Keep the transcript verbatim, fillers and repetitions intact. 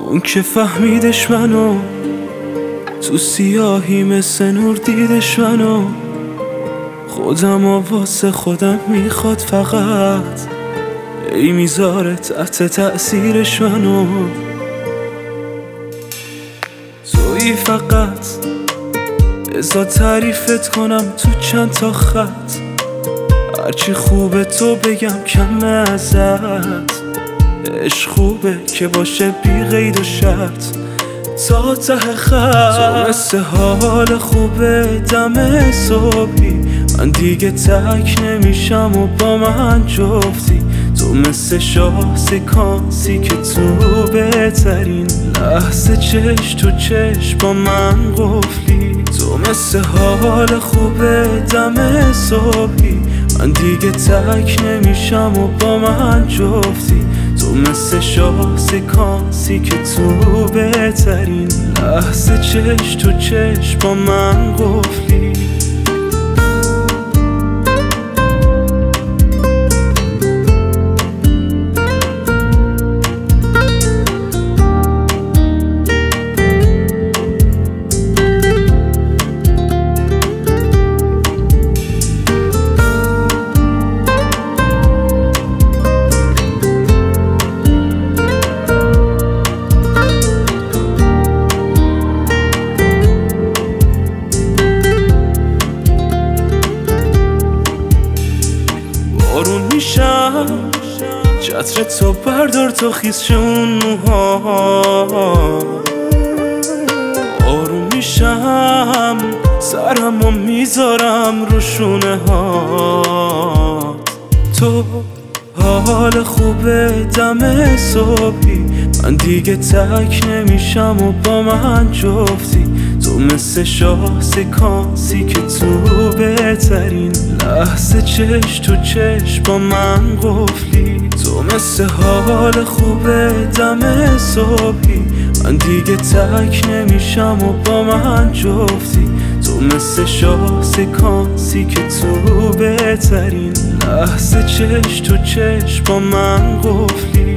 اون که فهمیدش منو، تو سیاهی مثل نور دیدش منو. خودم و واسه خودم میخواد فقط، ای میذاره تحت تأثیرش منو. تویی فقط، بذار تعریفت کنم تو چند تا خط. هرچی خوبه تو بگم کمه ازت. عشق خوبه که باشه بی قید و شرط تا ته خط. تو مثل حال خوبه دم صبحی، من دیگه تک نمیشم و با من جفتی. تو مثل شاه سکانسی که تو بهترین لحظه چش تو چش با من قفلی. تو مثل حال خوبه دم صبحی، من دیگه تک نمیشم و با من جفتی. تو مثل شاه سکانسی که تو بهترین لحظه چش تو چش با من قفلی. بارون میشم، چتر تو بردار تو خیز شه اون موها. آروم میشم، سرمو میذارم رو شونه ها. تو حال خوبه دم صبحی، من دیگه تک نمیشم و با من جفتی. تو مثل شاه سکانسی که تو بهترین لحظه چش تو چش با من قفلی. تو مثل حال خوبه دم صبحی، من دیگه تک نمیشم و با من جفتی. تو مثل شاه سکانسی که تو بهترین لحظه چش تو چش با من قفلی.